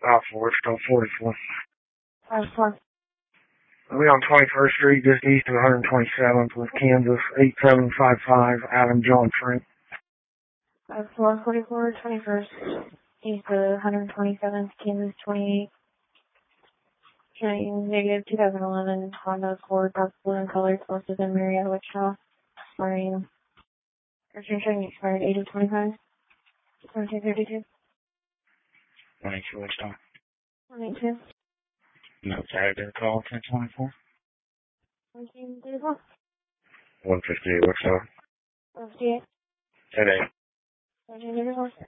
Wichita 44. 5-4. I'll be on 21st Street, just east of 127th with Kansas 8755, Adam John Frank. 5-4-44, 21st, east of 127th, Kansas 28. Showing negative 2011 Honda Accord, dark blue in color, posted in Marietta, Wichita. Expiring, registration expired 8 of 25. 2232. 22 Wichita. 182. No, sorry, did call 1024. 1934. 158 Wichita. 158. Today. 1934.